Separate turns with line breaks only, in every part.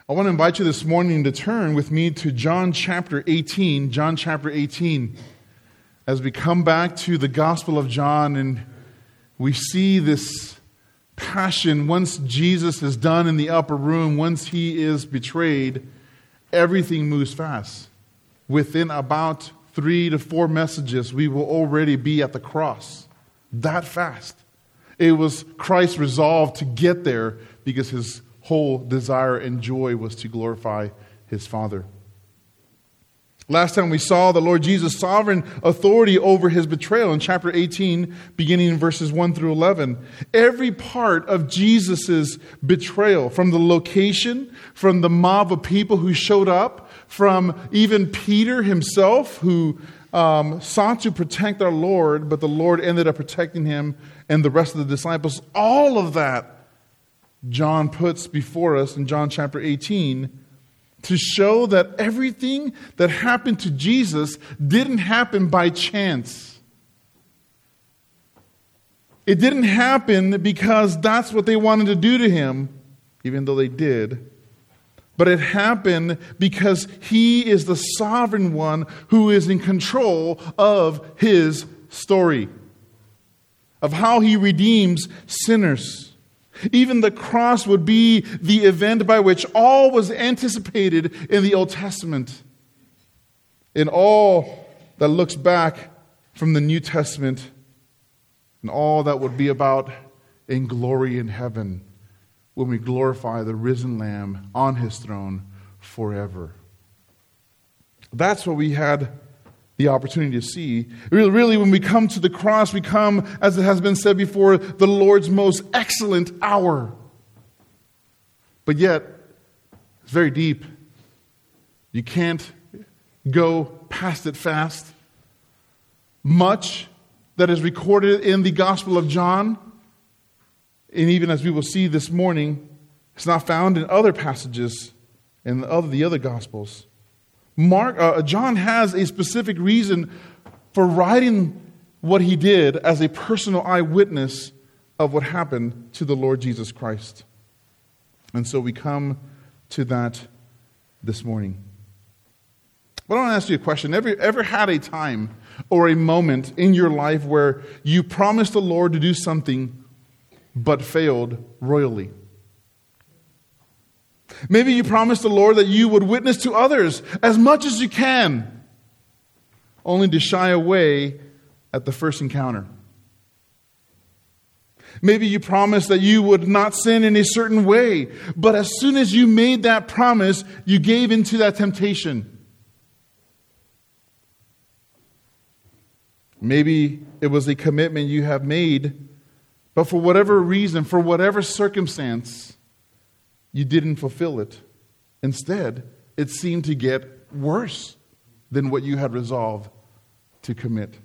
I want to invite you this morning to turn with me to John chapter 18. John chapter 18. As we come back to the Gospel of John and we see this passion, once Jesus is done in the upper room, once he is betrayed, everything moves fast. Within about 3 to 4 messages, we will already be at the cross. That fast. It was Christ's resolve to get there because his whole desire and joy was to glorify his Father. Last time we saw the Lord Jesus' sovereign authority over his betrayal in chapter 18, beginning in verses 1 through 11. Every part of Jesus' betrayal, from the location, from the mob of people who showed up, from even Peter himself who sought to protect our Lord, but the Lord ended up protecting him and the rest of the disciples. All of that John puts before us in John chapter 18 to show that everything that happened to Jesus didn't happen by chance. It didn't happen because that's what they wanted to do to him, even though they did. But it happened because he is the sovereign one who is in control of his story, of how he redeems sinners. Even the cross would be the event by which all was anticipated in the Old Testament. In all that looks back from the New Testament, and all that would be about in glory in heaven when we glorify the risen Lamb on his throne forever. That's what we had the opportunity to see. Really, when we come to the cross, we come, as it has been said before, the Lord's most excellent hour. But yet, it's very deep. You can't go past it fast. Much that is recorded in the Gospel of John, and even as we will see this morning, it's not found in other passages in the other Gospels. John has a specific reason for writing what he did as a personal eyewitness of what happened to the Lord Jesus Christ. And so we come to that this morning. But I want to ask you a question. Ever had a time or a moment in your life where you promised the Lord to do something but failed royally? Maybe you promised the Lord that you would witness to others as much as you can, only to shy away at the first encounter. Maybe you promised that you would not sin in a certain way, but as soon as you made that promise, you gave into that temptation. Maybe it was a commitment you have made, but for whatever reason, for whatever circumstance, you didn't fulfill it. Instead, it seemed to get worse than what you had resolved to commit.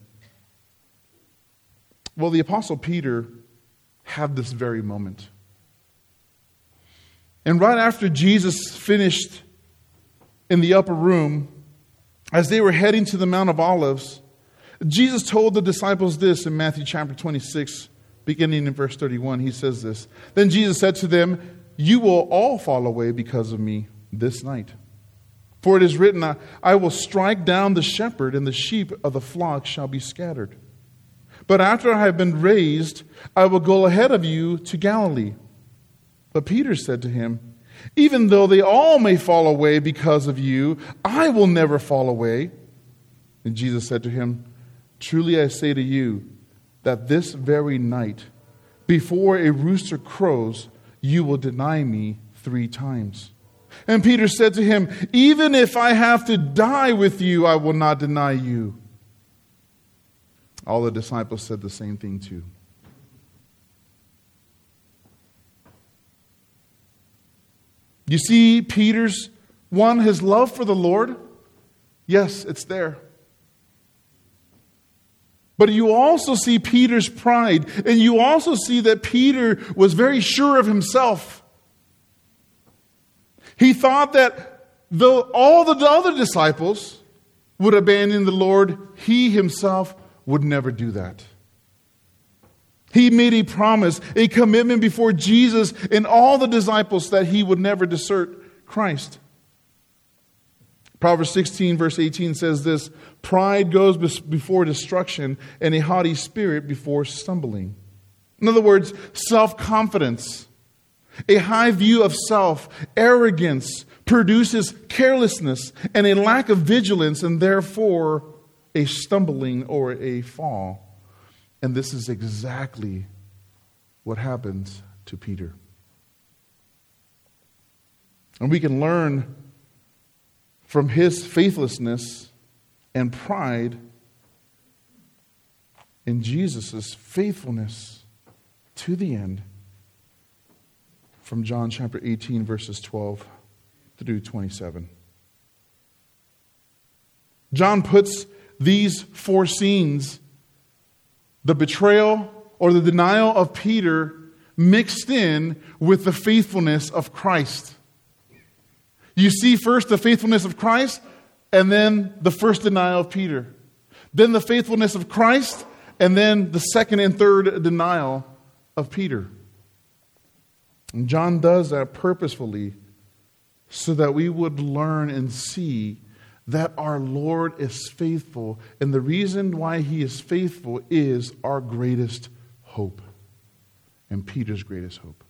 Well, the Apostle Peter had this very moment. And right after Jesus finished in the upper room, as they were heading to the Mount of Olives, Jesus told the disciples this in Matthew chapter 26, beginning in verse 31. He says this, "Then Jesus said to them, 'You will all fall away because of me this night. For it is written, I will strike down the shepherd, and the sheep of the flock shall be scattered. But after I have been raised, I will go ahead of you to Galilee.' But Peter said to him, 'Even though they all may fall away because of you, I will never fall away.' And Jesus said to him, 'Truly I say to you, that this very night, before a rooster crows, you will deny me 3 times. And Peter said to him, 'Even if I have to die with you, I will not deny you.' All the disciples said the same thing too. You see Peter's, his love for the Lord. Yes, it's there. But you also see Peter's pride, and you also see that Peter was very sure of himself. He thought that though all the other disciples would abandon the Lord, he himself would never do that. He made a promise, a commitment before Jesus and all the disciples that he would never desert Christ. Proverbs 16 verse 18 says this, "Pride goes before destruction, and a haughty spirit before stumbling." In other words, self-confidence, a high view of self, arrogance produces carelessness and a lack of vigilance, and therefore a stumbling or a fall. And this is exactly what happens to Peter. And we can learn from his faithlessness and pride in Jesus' faithfulness to the end from John chapter 18, verses 12 through 27. John puts these four scenes, the betrayal or the denial of Peter, mixed in with the faithfulness of Christ. You see first the faithfulness of Christ, and then the first denial of Peter. Then the faithfulness of Christ, and then the second and third denial of Peter. And John does that purposefully so that we would learn and see that our Lord is faithful. And the reason why He is faithful is our greatest hope and Peter's greatest hope.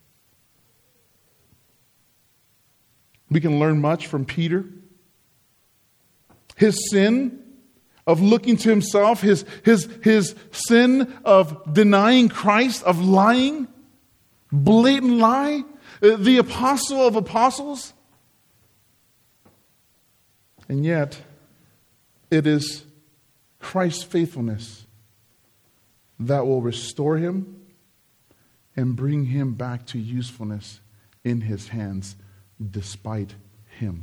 We can learn much from Peter. His sin of looking to himself, his sin of denying Christ, of lying, blatant lie, the apostle of apostles. And yet, it is Christ's faithfulness that will restore him and bring him back to usefulness in His hands despite him.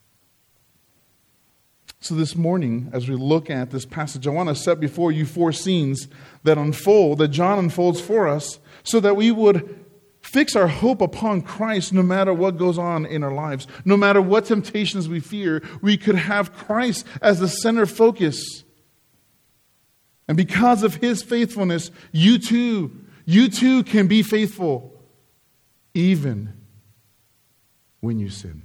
So this morning, as we look at this passage, I want to set before you four scenes that unfold, that John unfolds for us, so that we would fix our hope upon Christ no matter what goes on in our lives. No matter what temptations we fear, we could have Christ as the center focus. And because of His faithfulness, you too can be faithful, even when you sin.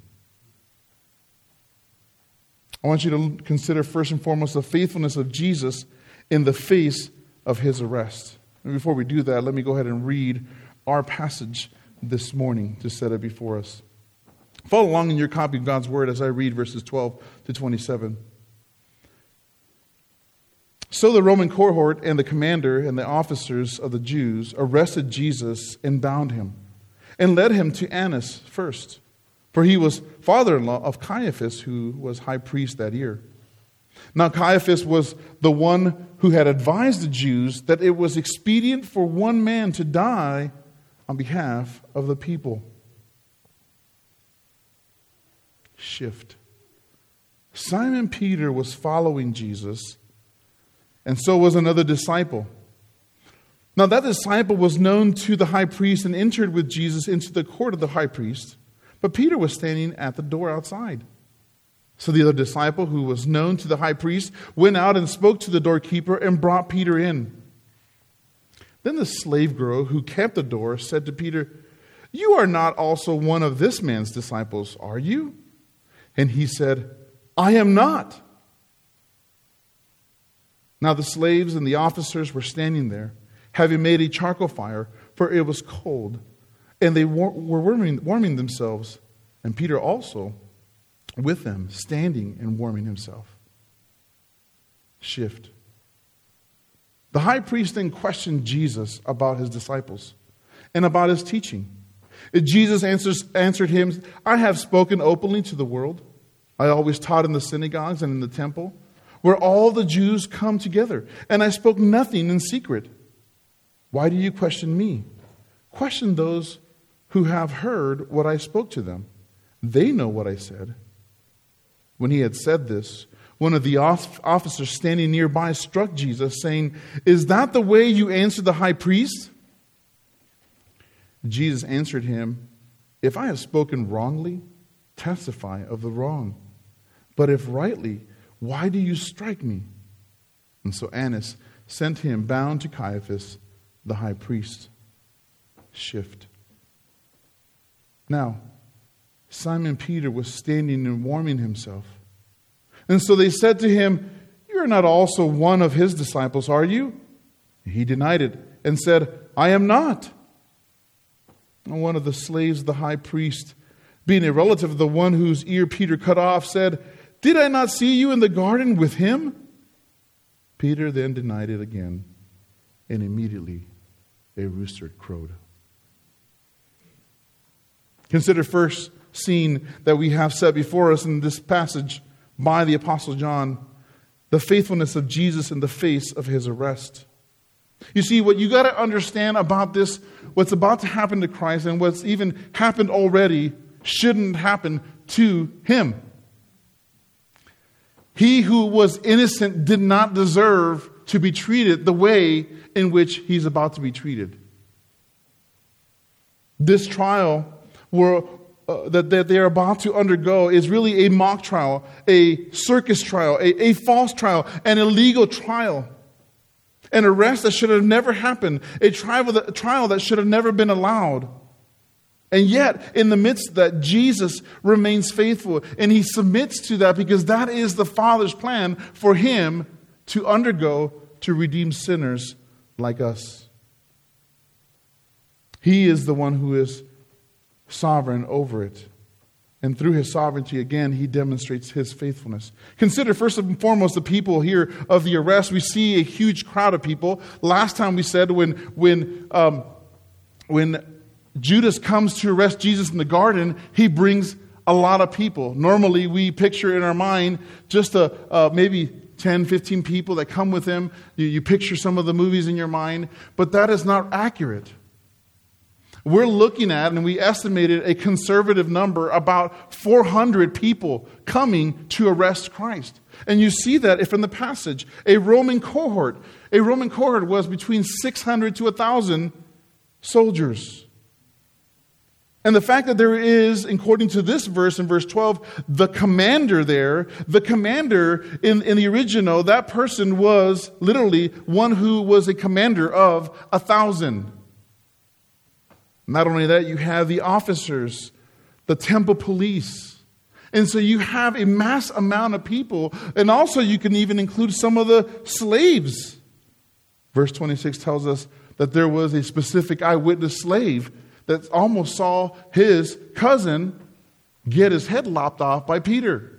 I want you to consider first and foremost the faithfulness of Jesus in the face of His arrest. And before we do that, let me go ahead and read our passage this morning to set it before us. Follow along in your copy of God's Word as I read verses 12 to 27. So the Roman cohort and the commander and the officers of the Jews arrested Jesus and bound Him and led Him to Annas first. For he was father-in-law of Caiaphas, who was high priest that year. Now Caiaphas was the one who had advised the Jews that it was expedient for one man to die on behalf of the people. Shift. Simon Peter was following Jesus, and so was another disciple. Now that disciple was known to the high priest and entered with Jesus into the court of the high priest. But Peter was standing at the door outside. So the other disciple, who was known to the high priest, went out and spoke to the doorkeeper and brought Peter in. Then the slave girl who kept the door said to Peter, "You are not also one of this man's disciples, are you?" And he said, "I am not." Now the slaves and the officers were standing there, having made a charcoal fire, for it was cold. And they were warming themselves, and Peter also with them, standing and warming himself. Shift. The high priest then questioned Jesus about His disciples and about His teaching. Jesus answered him, "I have spoken openly to the world. I always taught in the synagogues and in the temple, where all the Jews come together, and I spoke nothing in secret. Why do you question me? Question those who have heard what I spoke to them. They know what I said." When he had said this, one of the officers standing nearby struck Jesus, saying, "Is that the way you answer the high priest?" Jesus answered him, "If I have spoken wrongly, testify of the wrong. But if rightly, why do you strike me?" And so Annas sent him bound to Caiaphas, the high priest. Shift. Now, Simon Peter was standing and warming himself. And so they said to him, "You are not also one of his disciples, are you?" He denied it and said, "I am not." And one of the slaves of the high priest, being a relative of the one whose ear Peter cut off, said, "Did I not see you in the garden with him?" Peter then denied it again, and immediately a rooster crowed. Consider first scene that we have set before us in this passage by the Apostle John, the faithfulness of Jesus in the face of his arrest. You see, what you got to understand about this, what's about to happen to Christ and what's even happened already, shouldn't happen to him. He who was innocent did not deserve to be treated the way in which he's about to be treated. This trial that they're about to undergo is really a mock trial, a circus trial, a false trial, an illegal trial, an arrest that should have never happened, a trial that should have never been allowed. And yet, in the midst of that, Jesus remains faithful, and he submits to that because that is the Father's plan for him to undergo to redeem sinners like us. He is the one who is sovereign over it. And through his sovereignty, again, he demonstrates his faithfulness. Consider first and foremost the people here of the arrest. We see a huge crowd of people. Last time we said when Judas comes to arrest Jesus in the garden, he brings a lot of people. Normally, we picture in our mind just maybe 10, 15 people that come with him. You picture some of the movies in your mind, but that is not accurate. We're looking at, and we estimated a conservative number, about 400 people coming to arrest Christ. And you see that from the passage. A Roman cohort was between 600 to 1,000 soldiers. And the fact that there is, according to this verse in verse 12, the commander in the original, that person was literally one who was a commander of 1,000. Not only that, you have the officers, the temple police. And so you have a mass amount of people. And also you can even include some of the slaves. Verse 26 tells us that there was a specific eyewitness slave that almost saw his cousin get his head lopped off by Peter.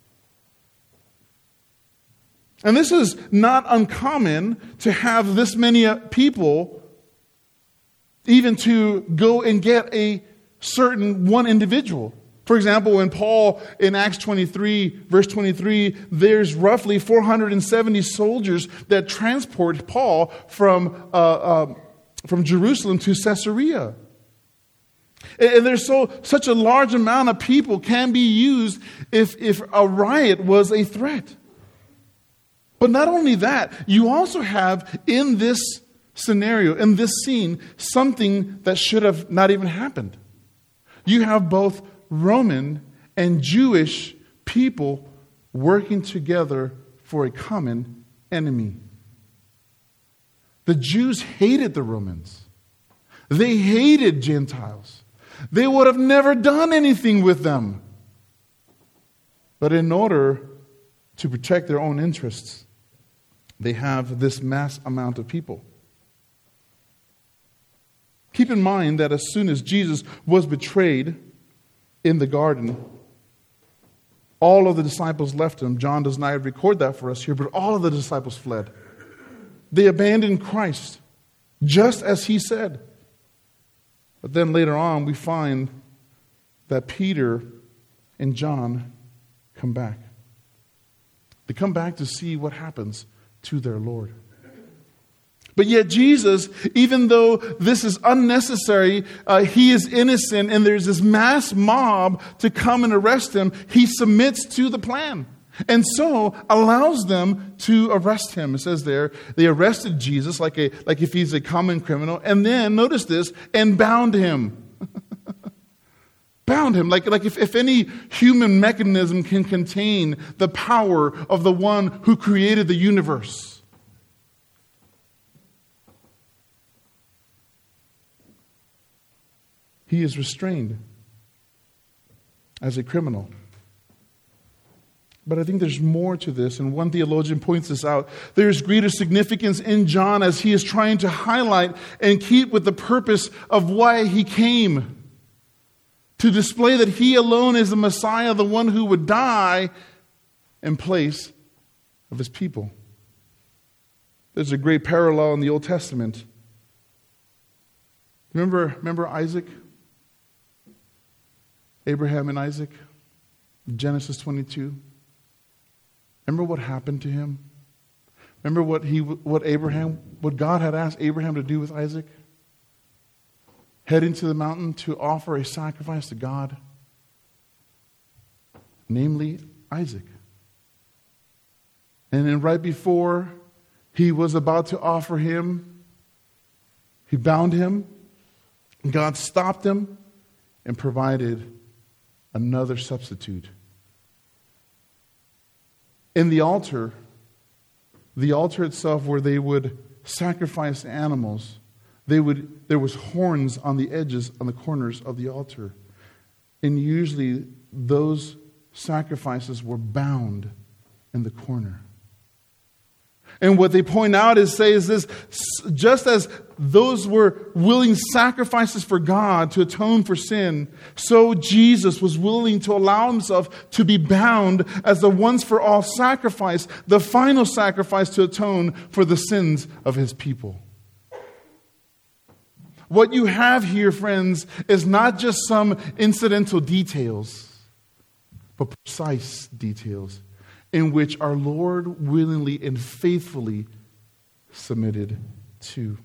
And this is not uncommon to have this many people, even to go and get a certain one individual. For example, when Paul in Acts 23, verse 23, there's roughly 470 soldiers that transport Paul from Jerusalem to Caesarea. And there's such a large amount of people can be used if a riot was a threat. But not only that, you also have in this scenario, in this scene, something that should have not even happened. You have both Roman and Jewish people working together for a common enemy. The Jews hated the Romans. They hated Gentiles. They would have never done anything with them. But in order to protect their own interests, they have this mass amount of people. Keep in mind that as soon as Jesus was betrayed in the garden, all of the disciples left him. John does not record that for us here, but all of the disciples fled. They abandoned Christ, just as he said. But then later on, we find that Peter and John come back. They come back to see what happens to their Lord. But yet Jesus, even though this is unnecessary, he is innocent, and there's this mass mob to come and arrest him, he submits to the plan. And so allows them to arrest him. It says there, they arrested Jesus like if he's a common criminal, and then, notice this, and bound him. Bound him, like if any human mechanism can contain the power of the one who created the universe. He is restrained. as a criminal. But I think there's more to this, and one theologian points this out. There's greater significance in John as he is trying to highlight and keep with the purpose of why he came, to display that he alone is the Messiah, the one who would die in place of his people. There's a great parallel in the Old Testament. Remember Isaac? Abraham and Isaac? Genesis 22. Remember what happened to him? Remember what God had asked Abraham to do with Isaac? Head into the mountain to offer a sacrifice to God, namely Isaac. And then right before he was about to offer him, he bound him. God stopped him and provided another substitute. In the altar itself where they would sacrifice animals, there was horns on the edges, on the corners of the altar. And usually those sacrifices were bound in the corner. And what they point out is this, just as those were willing sacrifices for God to atone for sin, so Jesus was willing to allow himself to be bound as the once for all sacrifice, the final sacrifice to atone for the sins of his people. What you have here, friends, is not just some incidental details, but precise details in which our Lord willingly and faithfully submitted to.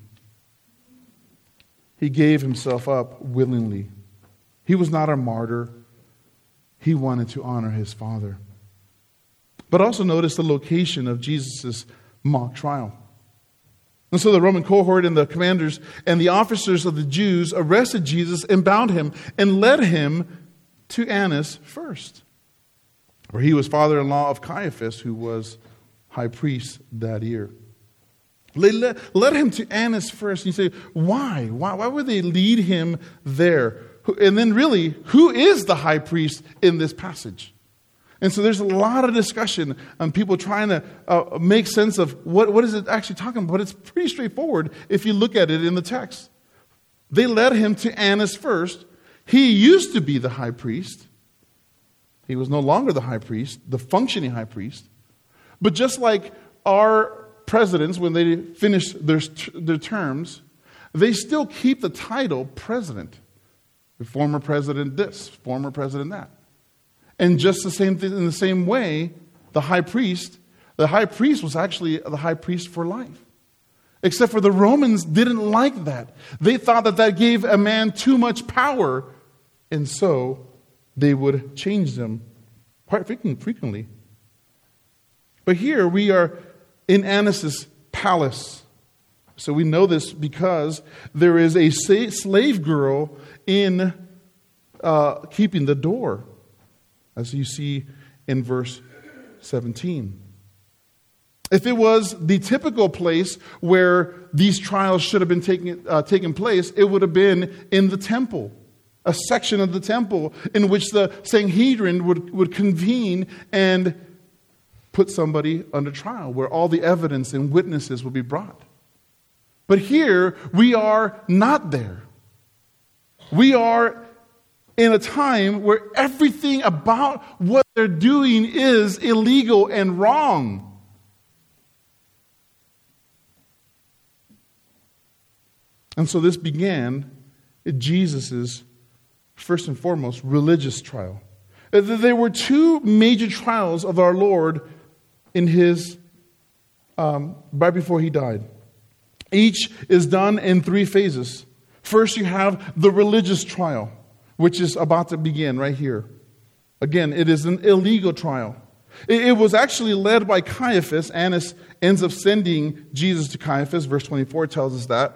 He gave himself up willingly. He was not a martyr. He wanted to honor his Father. But also notice the location of Jesus' mock trial. And so the Roman cohort and the commanders and the officers of the Jews arrested Jesus and bound him and led him to Annas first, where he was father-in-law of Caiaphas, who was high priest that year. They led him to Annas first. And you say, why? Why would they lead him there? And then really, who is the high priest in this passage? And so there's a lot of discussion on people trying to make sense of what is it actually talking about. But it's pretty straightforward if you look at it in the text. They led him to Annas first. He used to be the high priest. He was no longer the high priest, the functioning high priest. But just like our presidents, when they finish their terms, they still keep the title president. The former president this, former president that. And just the same thing, in the same way, the high priest was actually the high priest for life. Except for the Romans didn't like that. They thought that gave a man too much power, and so they would change them quite frequently. But here we are in Annas' palace. So we know this because there is a slave girl in keeping the door, as you see in verse 17. If it was the typical place where these trials should have been taking place, it would have been in the temple, a section of the temple in which the Sanhedrin would convene and put somebody under trial, where all the evidence and witnesses would be brought. But here, we are not there. We are in a time where everything about what they're doing is illegal and wrong. And so this began Jesus' first and foremost religious trial. There were two major trials of our Lord in his right before he died. Each is done in three phases. First, you have the religious trial, which is about to begin right here. Again, it is an illegal trial. It was actually led by Caiaphas. Annas ends up sending Jesus to Caiaphas. Verse 24 tells us that.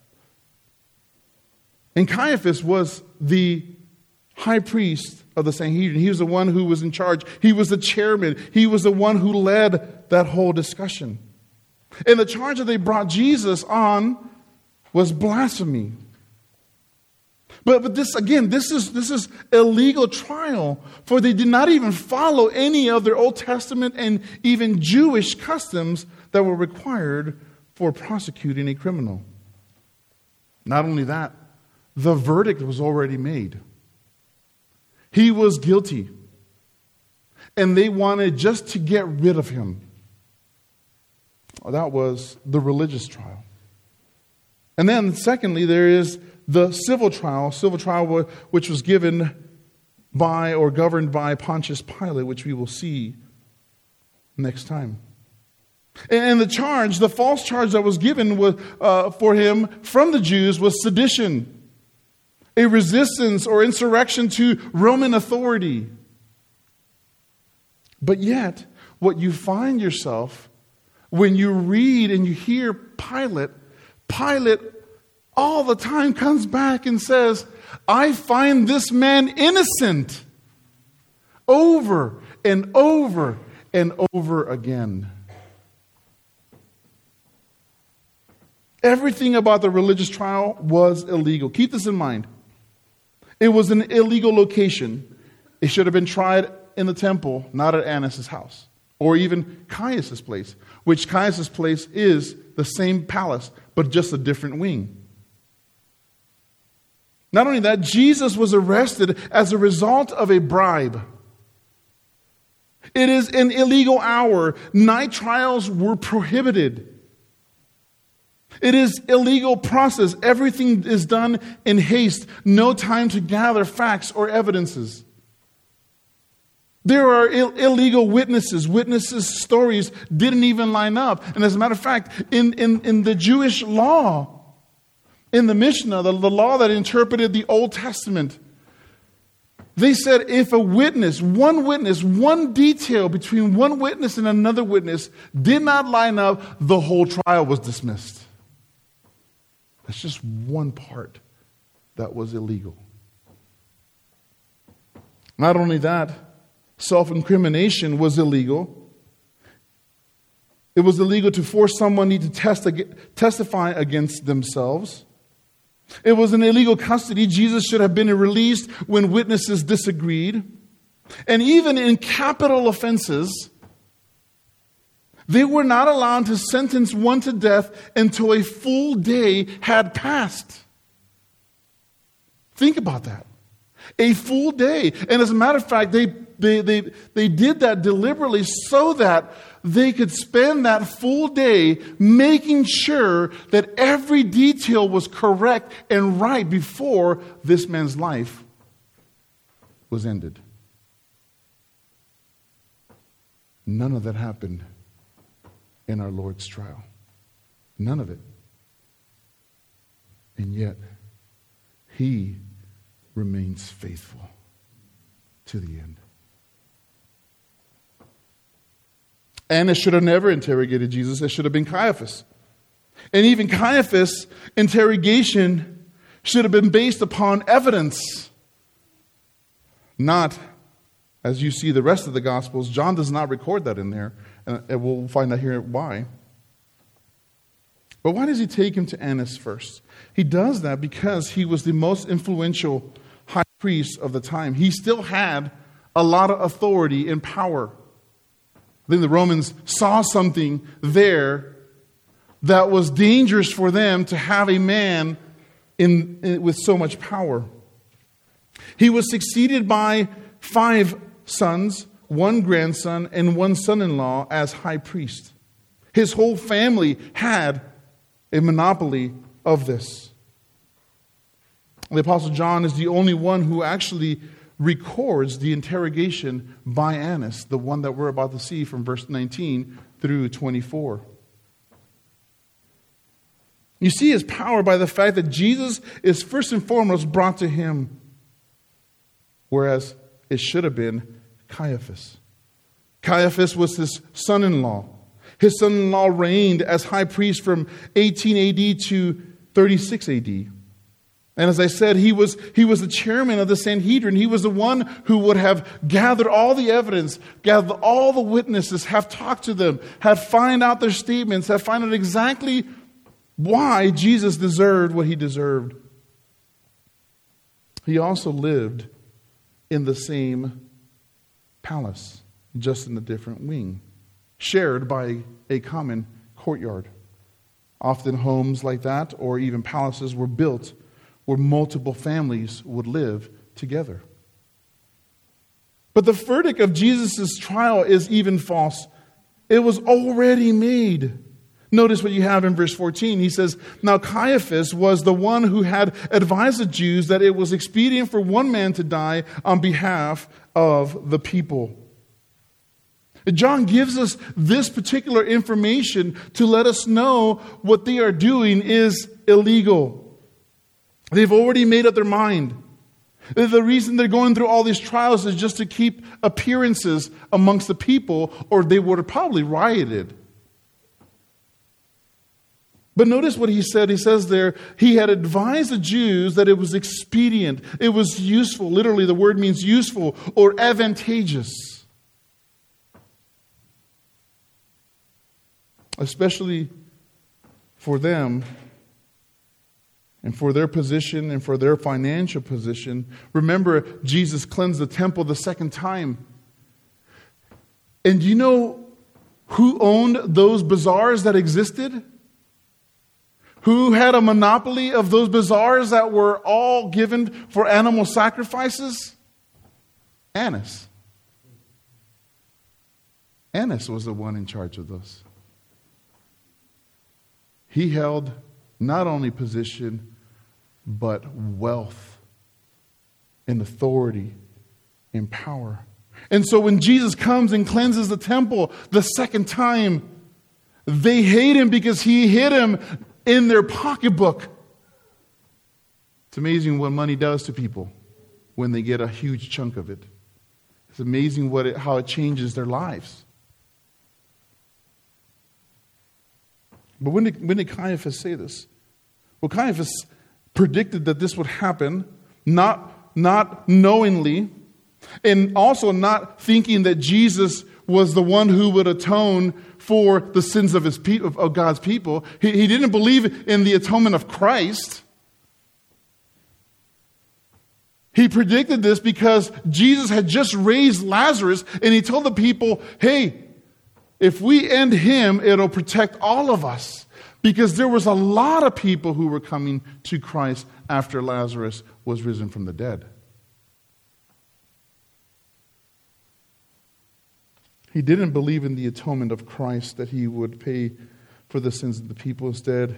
And Caiaphas was the high priest of the Sanhedrin. He was the one who was in charge. He was the chairman. He was the one who led that whole discussion. And the charge that they brought Jesus on was blasphemy. But this, again, this is a legal trial, for they did not even follow any of their Old Testament and even Jewish customs that were required for prosecuting a criminal. Not only that, the verdict was already made. He was guilty. And they wanted just to get rid of him. That was the religious trial. And then, secondly, there is the civil trial which was given by or governed by Pontius Pilate, which we will see next time. And the false charge that was given for him from the Jews was sedition, a resistance or insurrection to Roman authority. But yet, what you find yourself when you read and you hear Pilate all the time comes back and says, I find this man innocent, over and over and over again. Everything about the religious trial was illegal. Keep this in mind. It was an illegal location. It should have been tried in the temple, not at Annas' house, or even Caius' place, which Caius' place is the same palace, but just a different wing. Not only that, Jesus was arrested as a result of a bribe. It is an illegal hour. Night trials were prohibited. It is illegal process. Everything is done in haste. No time to gather facts or evidences. There are illegal witnesses. Witnesses' stories didn't even line up. And as a matter of fact, in the Jewish law, in the Mishnah, the law that interpreted the Old Testament, they said if a witness, one detail between one witness and another witness did not line up, the whole trial was dismissed. That's just one part that was illegal. Not only that, self-incrimination was illegal. It was illegal to force someone to testify against themselves. It was an illegal custody. Jesus should have been released when witnesses disagreed. And even in capital offenses, they were not allowed to sentence one to death until a full day had passed. Think about that. A full day. And as a matter of fact, they did that deliberately so that they could spend that full day making sure that every detail was correct and right before this man's life was ended. None of that happened in our Lord's trial. None of it. And yet, He remains faithful to the end. Annas should have never interrogated Jesus. It should have been Caiaphas. And even Caiaphas' interrogation should have been based upon evidence. Not, as you see the rest of the Gospels, John does not record that in there. And we'll find out here why. But why does he take him to Annas first? He does that because he was the most influential high priest of the time. He still had a lot of authority and power. I think the Romans saw something there that was dangerous for them to have a man with so much power. He was succeeded by 5 sons, 1 grandson, and 1 son-in-law as high priest. His whole family had a monopoly of this. The Apostle John is the only one who actually records the interrogation by Annas, the one that we're about to see from verse 19 through 24. You see his power by the fact that Jesus is first and foremost brought to him, whereas it should have been Caiaphas. Caiaphas was his son-in-law. His son-in-law reigned as high priest from 18 AD to 36 AD. And as I said, he was the chairman of the Sanhedrin. He was the one who would have gathered all the evidence, gathered all the witnesses, have talked to them, have find out their statements, have find out exactly why Jesus deserved what he deserved. He also lived in the same palace, just in a different wing, shared by a common courtyard. Often homes like that, or even palaces, were built where multiple families would live together. But the verdict of Jesus' trial is even false. It was already made. Notice what you have in verse 14. He says, "Now Caiaphas was the one who had advised the Jews that it was expedient for one man to die on behalf of the people." John gives us this particular information to let us know what they are doing is illegal. They've already made up their mind. The reason they're going through all these trials is just to keep appearances amongst the people, or they would have probably rioted. But notice what he said. He says there, he had advised the Jews that it was expedient. It was useful. Literally, the word means useful or advantageous. Especially for them and for their position and for their financial position. Remember, Jesus cleansed the temple the second time. And do you know who owned those bazaars that existed? Who had a monopoly of those bazaars that were all given for animal sacrifices? Annas. Annas was the one in charge of those. He held not only position, but wealth and authority and power. And so when Jesus comes and cleanses the temple the second time, they hate him because he hid him in their pocketbook. It's amazing what money does to people when they get a huge chunk of it. It's amazing how it changes their lives. But when did Caiaphas say this? Well, Caiaphas predicted that this would happen, not knowingly, and also not thinking that Jesus was the one who would atone for the sins of of God's people. He didn't believe in the atonement of Christ. He predicted this because Jesus had just raised Lazarus, and he told the people, hey, if we end him, it'll protect all of us. Because there was a lot of people who were coming to Christ after Lazarus was risen from the dead. He didn't believe in the atonement of Christ, that he would pay for the sins of the people. Instead,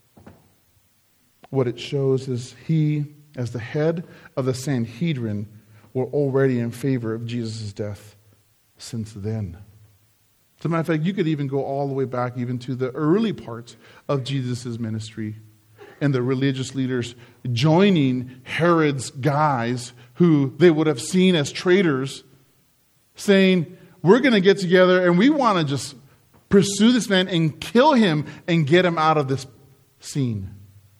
what it shows is he, as the head of the Sanhedrin, were already in favor of Jesus' death since then. As a matter of fact, you could even go all the way back even to the early parts of Jesus' ministry and the religious leaders joining Herod's guys who they would have seen as traitors, saying, we're going to get together and we want to just pursue this man and kill him and get him out of this scene.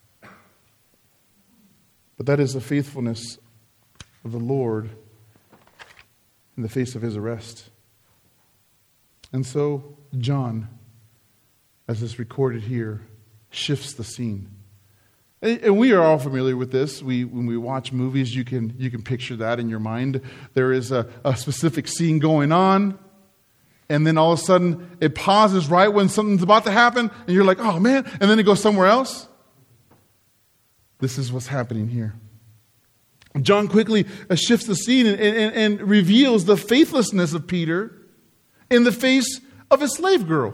But that is the faithfulness of the Lord in the face of his arrest. And so John, as is recorded here, shifts the scene. And we are all familiar with this. When we watch movies, you can picture that in your mind. There is a specific scene going on, and then all of a sudden it pauses right when something's about to happen, and you're like, oh man, and then it goes somewhere else. This is what's happening here. John quickly shifts the scene and reveals the faithlessness of Peter in the face of a slave girl.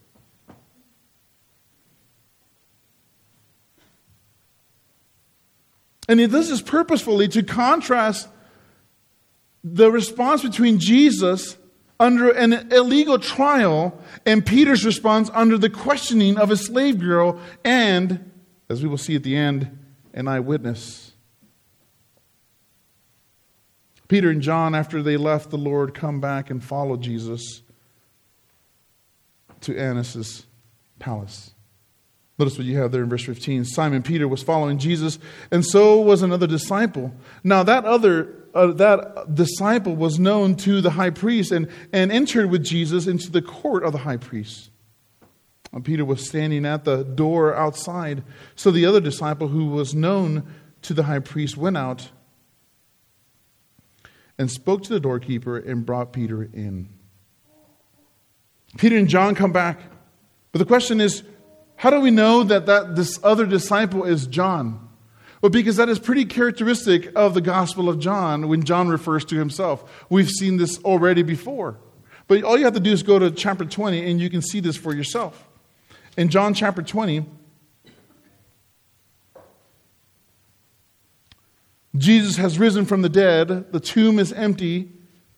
And he does this purposefully to contrast the response between Jesus under an illegal trial and Peter's response under the questioning of a slave girl and, as we will see at the end, an eyewitness. Peter and John, after they left the Lord, come back and follow Jesus to Annas' palace. Notice what you have there in verse 15. Simon Peter was following Jesus, and so was another disciple. Now that disciple was known to the high priest and entered with Jesus into the court of the high priest. And Peter was standing at the door outside. So the other disciple, who was known to the high priest, went out and spoke to the doorkeeper and brought Peter in. Peter and John come back. But the question is, how do we know that this other disciple is John? Well, because that is pretty characteristic of the Gospel of John when John refers to himself. We've seen this already before. But all you have to do is go to chapter 20 and you can see this for yourself. In John chapter 20, Jesus has risen from the dead. The tomb is empty.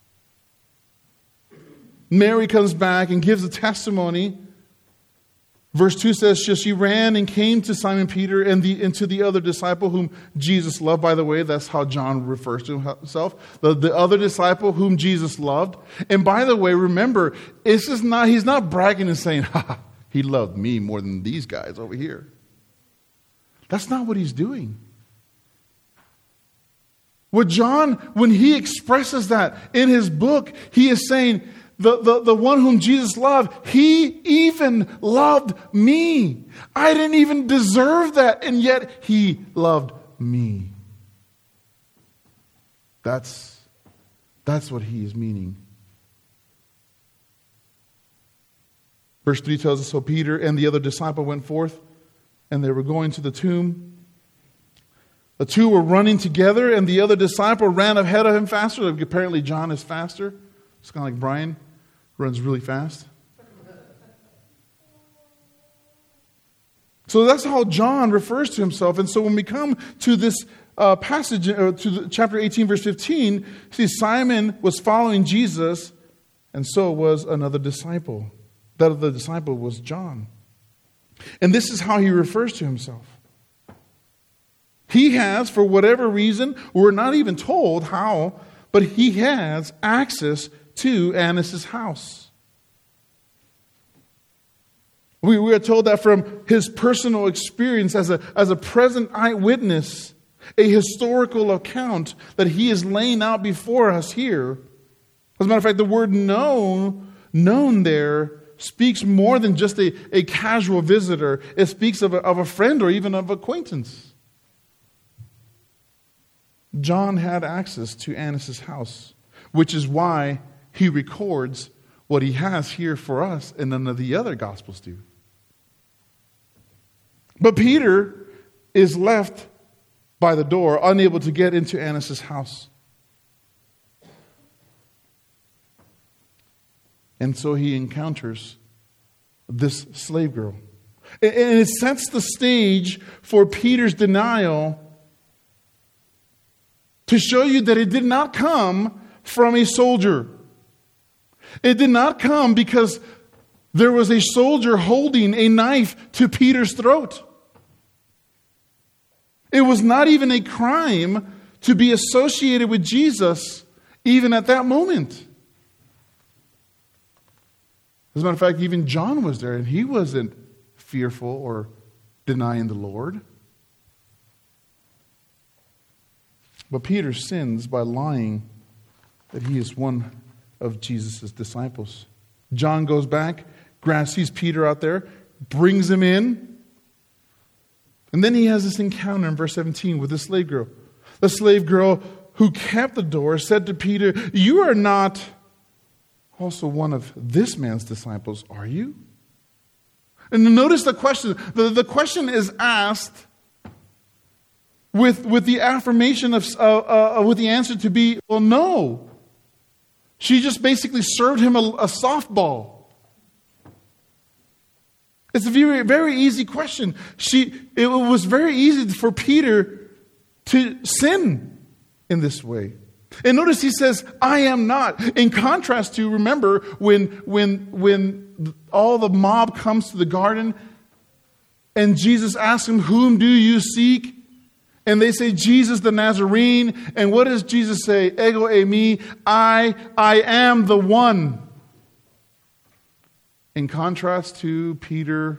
Mary comes back and gives a testimony. Verse 2 says, she ran and came to Simon Peter and to the other disciple whom Jesus loved. By the way, that's how John refers to himself. The other disciple whom Jesus loved. And by the way, remember, he's not bragging and saying, he loved me more than these guys over here. That's not what he's doing. What John, when he expresses that in his book, he is saying, the one whom Jesus loved, he even loved me. I didn't even deserve that, and yet he loved me. That's what he is meaning. Verse 3 tells us, so Peter and the other disciple went forth, and they were going to the tomb. The two were running together, and the other disciple ran ahead of him faster. Apparently John is faster. It's kind of like Brian runs really fast. So that's how John refers to himself. And so when we come to this passage, to chapter 18, verse 15, see, Simon was following Jesus, and so was another disciple. That other disciple was John. And this is how he refers to himself. He has, for whatever reason, we're not even told how, but he has access to Annas' house. We are told that from his personal experience as a present eyewitness, a historical account that he is laying out before us here. As a matter of fact, the word known there speaks more than just a casual visitor. It speaks of a friend or even of acquaintance. John had access to Annas' house, which is why he records what he has here for us, and none of the other Gospels do. But Peter is left by the door, unable to get into Annas' house. And so he encounters this slave girl. And it sets the stage for Peter's denial to show you that it did not come from a soldier. It did not come because there was a soldier holding a knife to Peter's throat. It was not even a crime to be associated with Jesus even at that moment. As a matter of fact, even John was there and he wasn't fearful or denying the Lord. But Peter sins by lying that he is one of Jesus' disciples. John goes back, sees Peter out there, brings him in. And then he has this encounter in verse 17 with the slave girl. The slave girl who kept the door said to Peter, "You are not also one of this man's disciples, are you?" And notice the question. The question is asked with the affirmation with the answer to be, well, no. She just basically served him a softball. It's a very, very easy question. It was very easy for Peter to sin in this way. And notice he says, "I am not." In contrast to, remember, when all the mob comes to the garden and Jesus asks them, "Whom do you seek?" And they say, "Jesus the Nazarene." And what does Jesus say? "Ego eimi," I am the one. In contrast to Peter,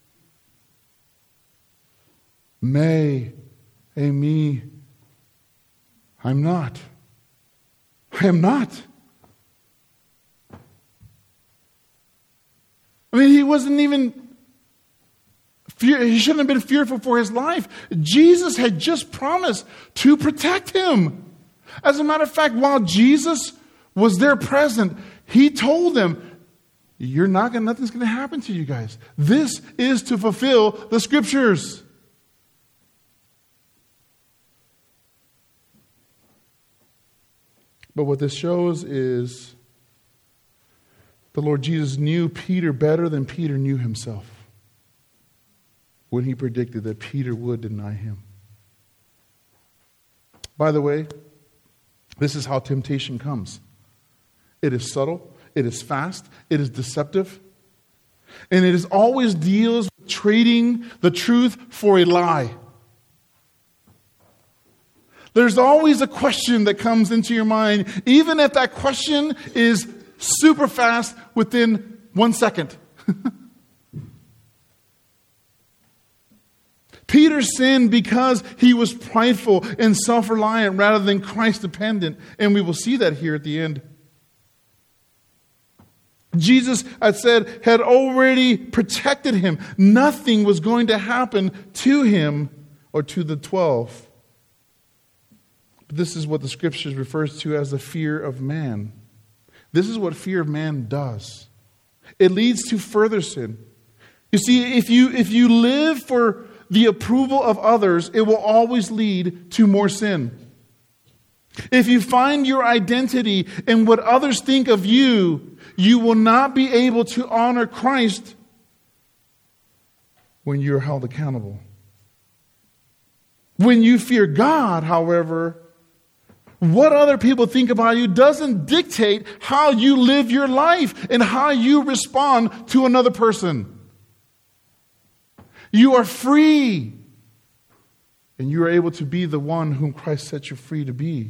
"Me, eimi," I'm not. I am not. I mean, he wasn't even... He shouldn't have been fearful for his life. Jesus had just promised to protect him. As a matter of fact, while Jesus was there present, he told them, nothing's going to happen to you guys. This is to fulfill the Scriptures. But what this shows is the Lord Jesus knew Peter better than Peter knew himself when he predicted that Peter would deny him. By the way, this is how temptation comes. It is subtle, it is fast, it is deceptive, and it is always deals with trading the truth for a lie. There's always a question that comes into your mind, even if that question is super fast within 1 second. Peter sinned because he was prideful and self-reliant rather than Christ-dependent. And we will see that here at the end. Jesus, I said, had already protected him. Nothing was going to happen to him or to the 12. This is what the Scriptures refers to as the fear of man. This is what fear of man does. It leads to further sin. You see, if you live for the approval of others, it will always lead to more sin. If you find your identity in what others think of you, you will not be able to honor Christ when you're held accountable. When you fear God, however, what other people think about you doesn't dictate how you live your life and how you respond to another person. You are free. And you are able to be the one whom Christ set you free to be.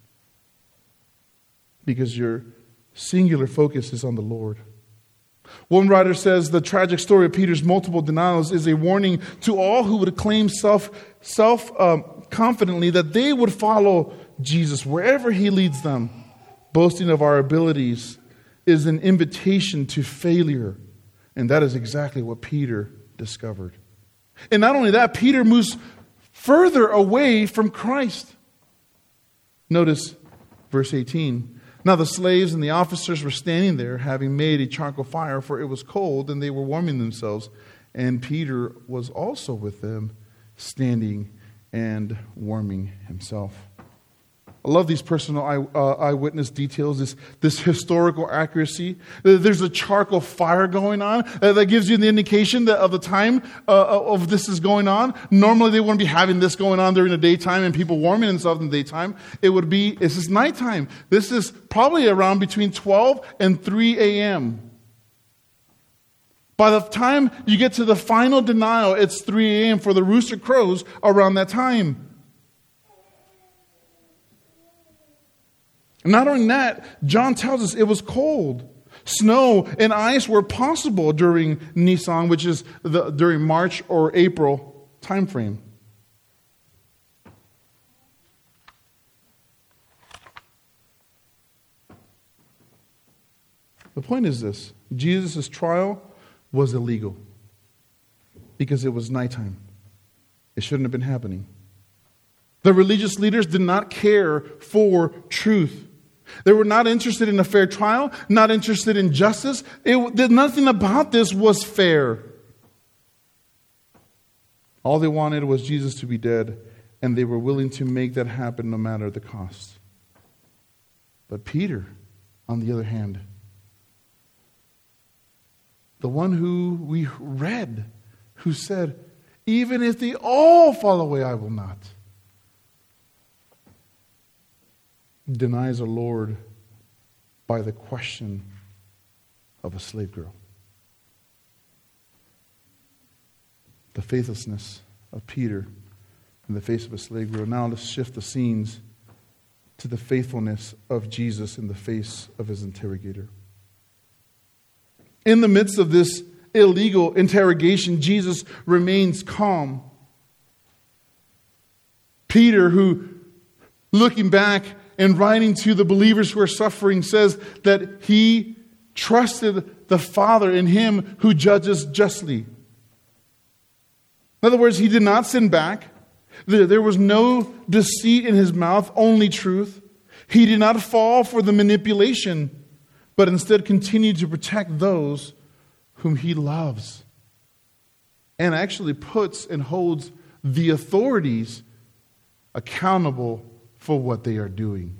Because your singular focus is on the Lord. One writer says the tragic story of Peter's multiple denials is a warning to all who would claim confidently that they would follow Jesus wherever he leads them. Boasting of our abilities is an invitation to failure. And that is exactly what Peter discovered. And not only that, Peter moves further away from Christ. Notice verse 18. Now the slaves and the officers were standing there, having made a charcoal fire, for it was cold, and they were warming themselves. And Peter was also with them, standing and warming himself. I love these personal eyewitness details, this historical accuracy. There's a charcoal fire going on that gives you the indication of the time of this is going on. Normally they wouldn't be having this going on during the daytime and people warming themselves in the daytime. This is nighttime. This is probably around between 12 and 3 a.m. By the time you get to the final denial, it's 3 a.m. for the rooster crows around that time. Not only that, John tells us it was cold. Snow and ice were possible during Nisan, which is during March or April time frame. The point is this: Jesus' trial was illegal because it was nighttime. It shouldn't have been happening. The religious leaders did not care for truth. They were not interested in a fair trial, not interested in justice. Nothing about this was fair. All they wanted was Jesus to be dead, and they were willing to make that happen no matter the cost. But Peter, on the other hand, the one who we read, who said, "Even if they all fall away, I will not," denies our Lord by the question of a slave girl. The faithlessness of Peter in the face of a slave girl. Now let's shift the scenes to the faithfulness of Jesus in the face of his interrogator. In the midst of this illegal interrogation, Jesus remains calm. Peter, who, looking back and writing to the believers who are suffering, says that he trusted the Father in him who judges justly. In other words, he did not sin back. There was no deceit in his mouth, only truth. He did not fall for the manipulation, but instead continued to protect those whom he loves. And actually puts and holds the authorities accountable for what they are doing.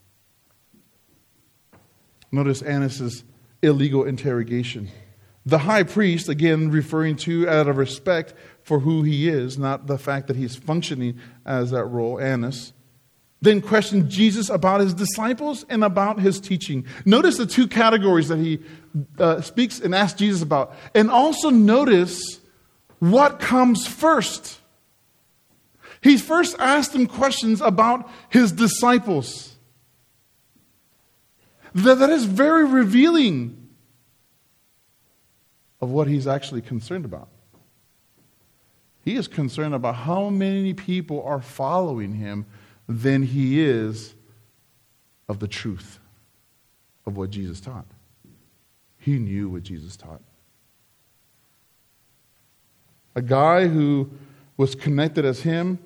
Notice Annas' illegal interrogation. The high priest, again referring to out of respect for who he is, not the fact that he's functioning as that role, Annas, then questioned Jesus about his disciples and about his teaching. Notice the two categories that he speaks and asks Jesus about. And also notice what comes first. He first asked him questions about his disciples. That is very revealing of what he's actually concerned about. He is concerned about how many people are following him than he is of the truth of what Jesus taught. He knew what Jesus taught. A guy who was connected as him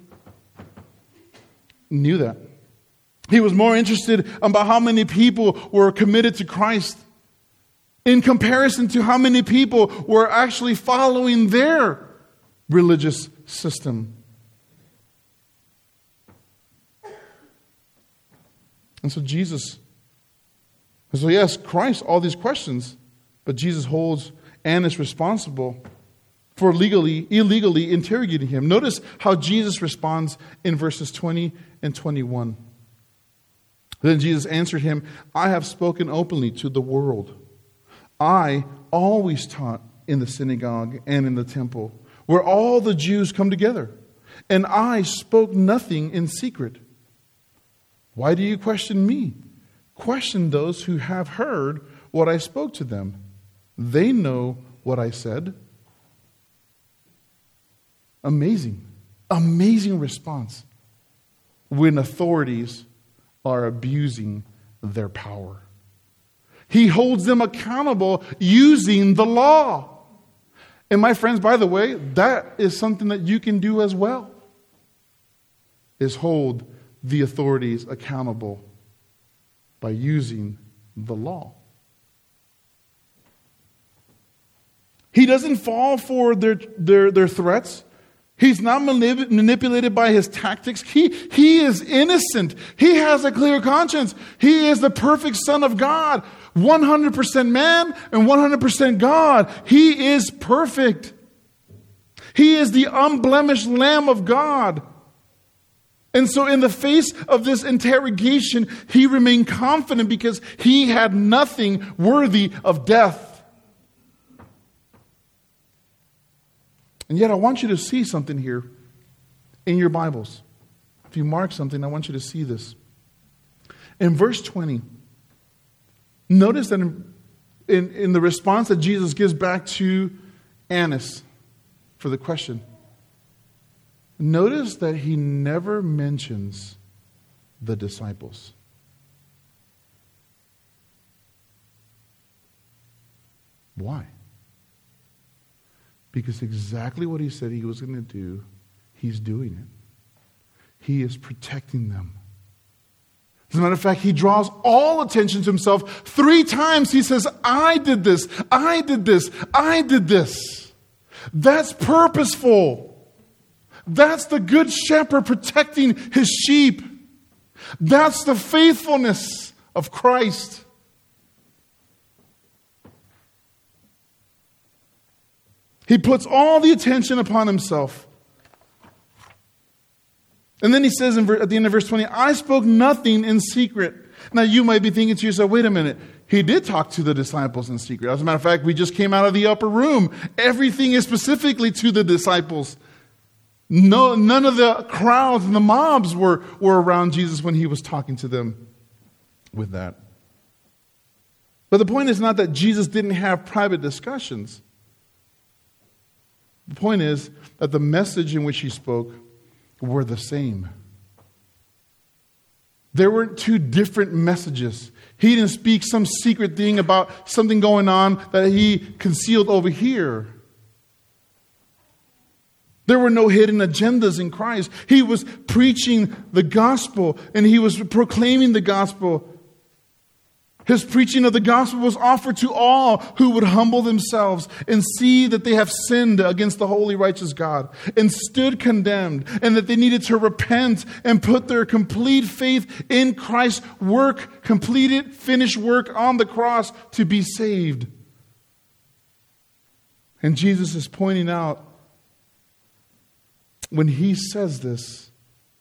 knew that. He was more interested about how many people were committed to Christ in comparison to how many people were actually following their religious system. And so yes, Christ, all these questions, but Jesus holds Annas responsible for illegally interrogating him. Notice how Jesus responds in verses 20 and 21. Then Jesus answered him, I have spoken openly to the world. I always taught in the synagogue and in the temple, where all the Jews come together, and I spoke nothing in secret. Why do you question me? Question those who have heard what I spoke to them. They know what I said. Amazing response when authorities are abusing their power. He holds them accountable using the law. And my friends, by the way, that is something that you can do as well, is hold the authorities accountable by using the law. He doesn't fall for their threats. He's not manipulated by his tactics. He is innocent. He has a clear conscience. He is the perfect Son of God. 100% man and 100% God. He is perfect. He is the unblemished Lamb of God. And so in the face of this interrogation, he remained confident because he had nothing worthy of death. And yet I want you to see something here in your Bibles. If you mark something, I want you to see this. In verse 20, notice that in the response that Jesus gives back to Annas for the question, notice that he never mentions the disciples. Why? Because exactly what he said he was going to do, he's doing it. He is protecting them. As a matter of fact, he draws all attention to himself. 3 times he says, I did this, I did this, I did this. That's purposeful. That's the good shepherd protecting his sheep. That's the faithfulness of Christ. He puts all the attention upon himself. And then he says at the end of verse 20, I spoke nothing in secret. Now you might be thinking to yourself, wait a minute. He did talk to the disciples in secret. As a matter of fact, we just came out of the upper room. Everything is specifically to the disciples. No, none of the crowds and the mobs were around Jesus when he was talking to them with that. But the point is not that Jesus didn't have private discussions. The point is that the message in which he spoke were the same. There weren't 2 different messages. He didn't speak some secret thing about something going on that he concealed over here. There were no hidden agendas in Christ. He was preaching the gospel and he was proclaiming the gospel. His preaching of the gospel was offered to all who would humble themselves and see that they have sinned against the holy, righteous God and stood condemned, and that they needed to repent and put their complete faith in Christ's work, completed, finished work on the cross to be saved. And Jesus is pointing out, when he says this,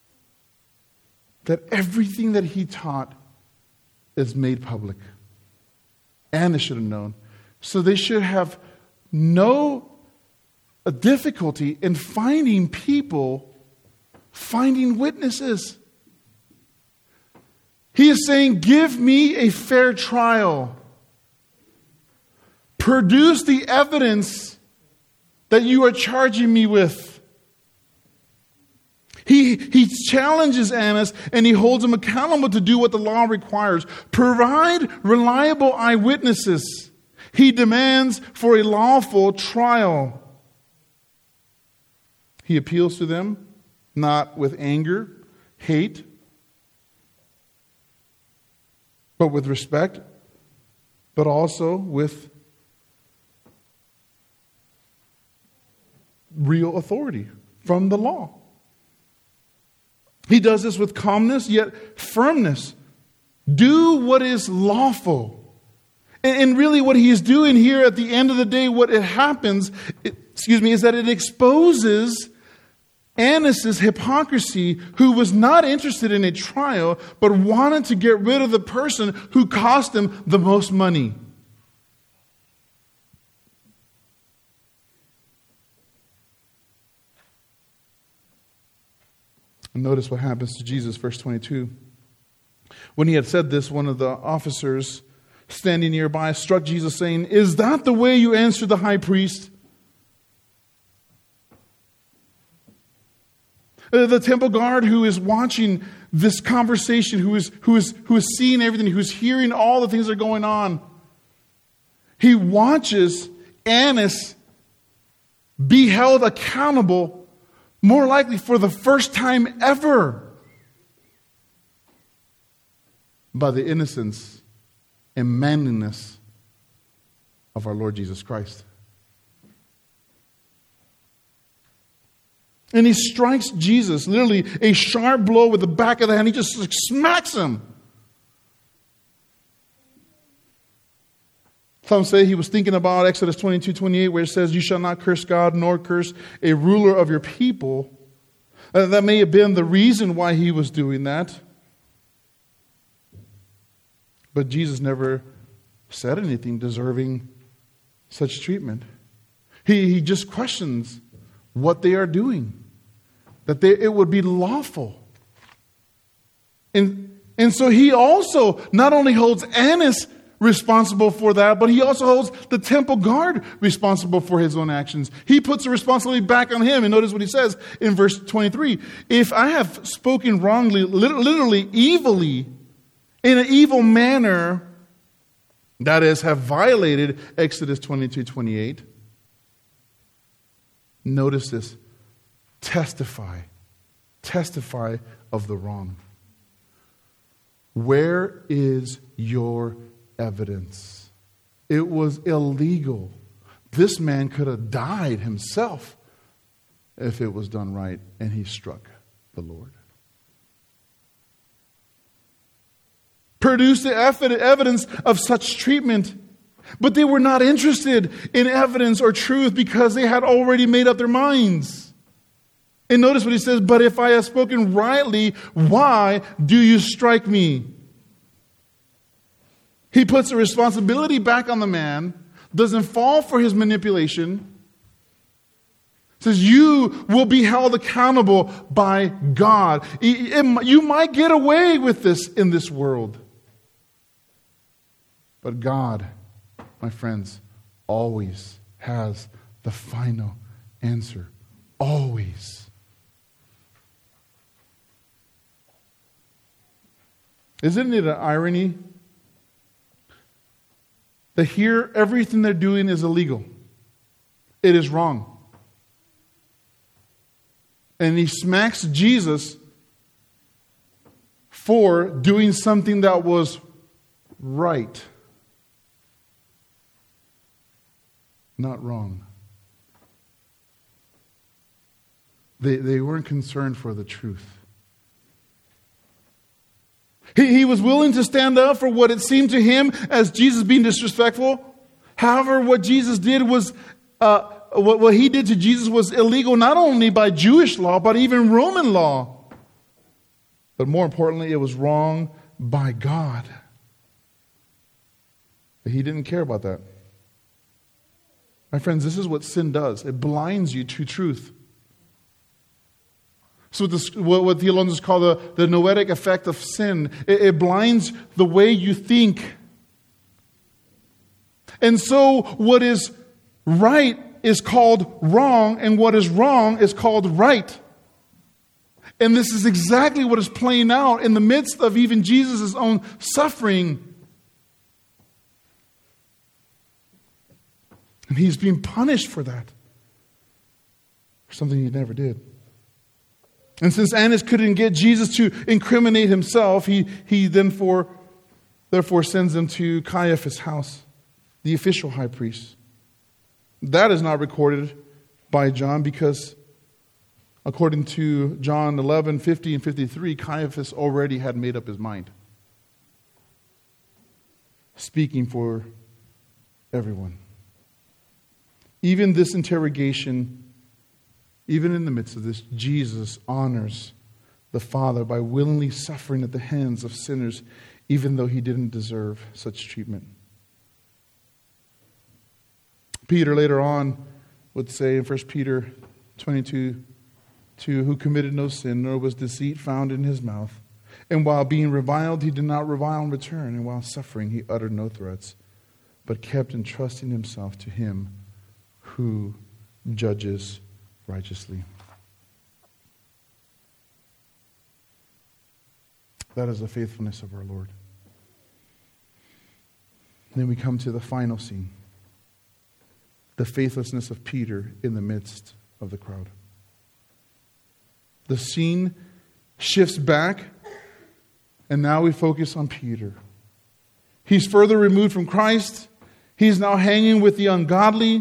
that everything that he taught is made public. And they should have known. So they should have no difficulty in finding people, finding witnesses. He is saying, give me a fair trial. Produce the evidence that you are charging me with. He challenges Annas and he holds him accountable to do what the law requires. Provide reliable eyewitnesses. He demands for a lawful trial. He appeals to them, not with anger, hate, but with respect, but also with real authority from the law. He does this with calmness, yet firmness. Do what is lawful. And really what he is doing here at the end of the day, what it happens, is that it exposes Annas' hypocrisy, who was not interested in a trial, but wanted to get rid of the person who cost him the most money. Notice what happens to Jesus, verse 22. When he had said this, one of the officers standing nearby struck Jesus, saying, "Is that the way you answer the high priest?" The temple guard who is watching this conversation, who is seeing everything, who is hearing all the things that are going on, he watches Annas be held accountable, more likely for the first time ever, by the innocence and manliness of our Lord Jesus Christ. And he strikes Jesus, literally a sharp blow with the back of the hand. He just smacks him. Some say he was thinking about Exodus 22:28, where it says, "You shall not curse God nor curse a ruler of your people." That may have been the reason why he was doing that. But Jesus never said anything deserving such treatment. He just questions what they are doing, that it would be lawful. And so he also not only holds Annas responsible for that, but he also holds the temple guard responsible for his own actions. He puts the responsibility back on him. And notice what he says in verse 23. "If I have spoken wrongly, literally evilly, in an evil manner," that is, have violated Exodus 22:28. Notice this. Testify of the wrong. Where is your evidence? It was illegal. This man could have died himself if it was done right, and he struck the Lord. Produce the evidence of such treatment. But they were not interested in evidence or truth because they had already made up their minds. And notice what he says, "But if I have spoken rightly, why do you strike me?" He puts the responsibility back on the man, doesn't fall for his manipulation. Says, "You will be held accountable by God." You might get away with this in this world. But God, my friends, always has the final answer. Always. Isn't it an irony that here everything they're doing is illegal? It is wrong. And he smacks Jesus for doing something that was right, not wrong. They weren't concerned for the truth. He was willing to stand up for what it seemed to him as Jesus being disrespectful. However, what Jesus did was, what he did to Jesus was illegal not only by Jewish law, but even Roman law. But more importantly, it was wrong by God. But he didn't care about that. My friends, this is what sin does. It blinds you to truth. So what theologians call the noetic effect of sin. It blinds the way you think. And so what is right is called wrong, and what is wrong is called right. And this is exactly what is playing out in the midst of even Jesus' own suffering. And he's being punished for that. For something he never did. And since Annas couldn't get Jesus to incriminate himself, he therefore sends him to Caiaphas' house, the official high priest. That is not recorded by John because according to John 11, 50 and 53, Caiaphas already had made up his mind. Speaking for everyone. Even this interrogation, even in the midst of this, Jesus honors the Father by willingly suffering at the hands of sinners, even though he didn't deserve such treatment. Peter later on would say in 1 Peter 22, who committed no sin, nor was deceit found in his mouth. And while being reviled, he did not revile in return. And while suffering, he uttered no threats, but kept entrusting himself to him who judges righteously. That is the faithfulness of our Lord. And then we come to the final scene. The faithlessness of Peter in the midst of the crowd. The scene shifts back, and now we focus on Peter. He's further removed from Christ. He's now hanging with the ungodly.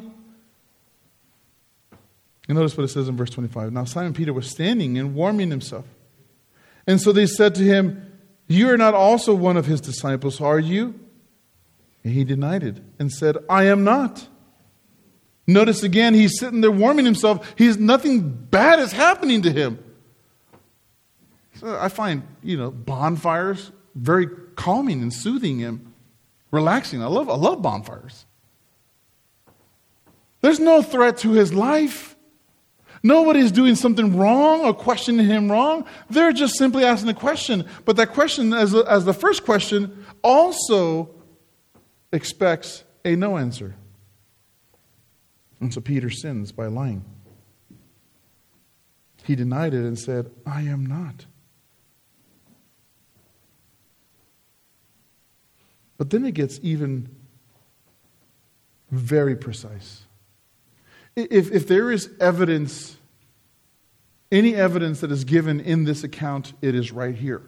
And notice what it says in verse 25. Now Simon Peter was standing and warming himself. And so they said to him, "You are not also one of his disciples, are you?" And he denied it and said, "I am not." Notice again, he's sitting there warming himself. Nothing bad is happening to him. So I find, bonfires very calming and soothing and relaxing. I love bonfires. There's no threat to his life. Nobody's doing something wrong or questioning him wrong. They're just simply asking a question. But that question, as the first question, also expects a no answer. And so Peter sins by lying. He denied it and said, "I am not." But then it gets even very precise. If there is evidence, any evidence that is given in this account, it is right here.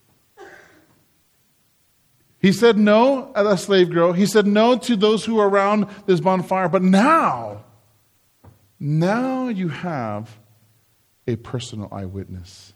He said no at a slave girl. He said no to those who are around this bonfire. But now you have a personal eyewitness.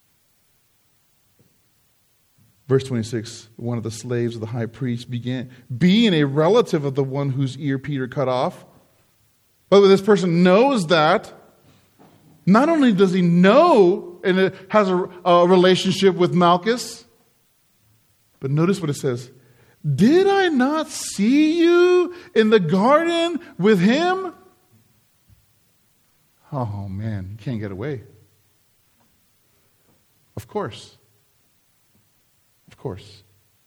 Verse 26, one of the slaves of the high priest began, being a relative of the one whose ear Peter cut off. But this person knows that. Not only does he know and it has a relationship with Malchus, but notice what it says. Did I not see you in the garden with him? Oh man, you can't get away. Of course. Of course.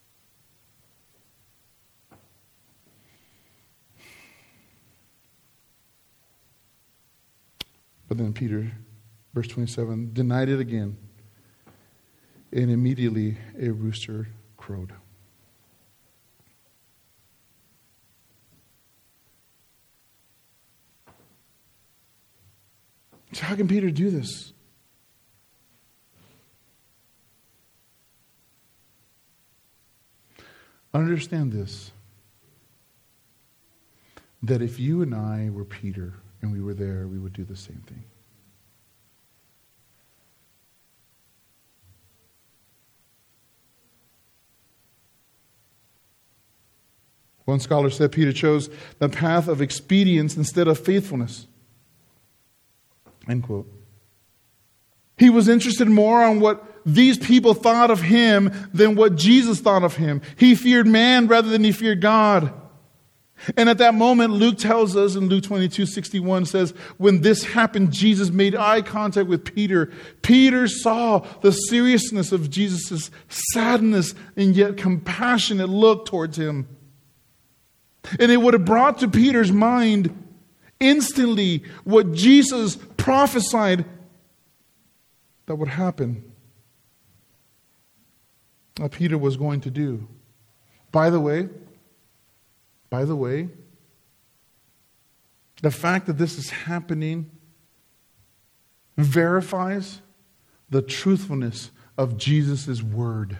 But then Peter, verse 27, denied it again. And immediately a rooster crowed. So how can Peter do this? Understand this, that if you and I were Peter and we were there, we would do the same thing. One scholar said Peter chose the path of expedience instead of faithfulness. End quote. He was interested more on what these people thought of him than what Jesus thought of him. He feared man rather than he feared God. And at that moment, Luke tells us in Luke 22:61 says, when this happened, Jesus made eye contact with Peter. Peter saw the seriousness of Jesus' sadness and yet compassionate look towards him. And it would have brought to Peter's mind instantly what Jesus prophesied that would happen. That Peter was going to do. By the way, the fact that this is happening verifies the truthfulness of Jesus' word.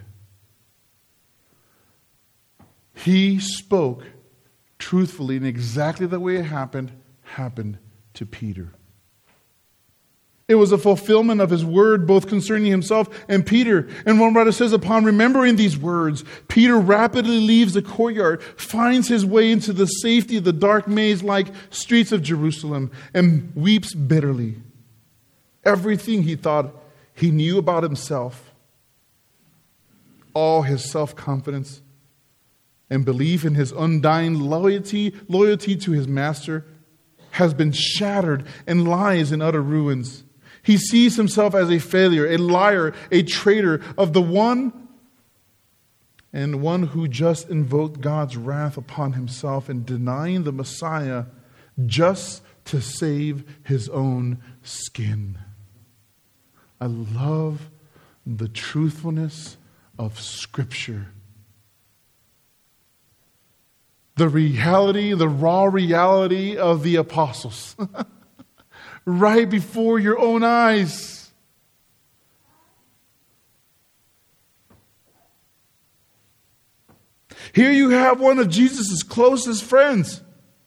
He spoke truthfully, and exactly the way it happened to Peter. It was a fulfillment of his word, both concerning himself and Peter. And one writer says, upon remembering these words, Peter rapidly leaves the courtyard, finds his way into the safety of the dark maze-like streets of Jerusalem, and weeps bitterly. Everything he thought he knew about himself, all his self-confidence and belief in his undying loyalty to his master, has been shattered and lies in utter ruins. He sees himself as a failure, a liar, a traitor of the one who just invoked God's wrath upon himself in denying the Messiah just to save his own skin. I love the truthfulness of Scripture. The reality, the raw reality of the apostles. Right before your own eyes. Here you have one of Jesus' closest friends.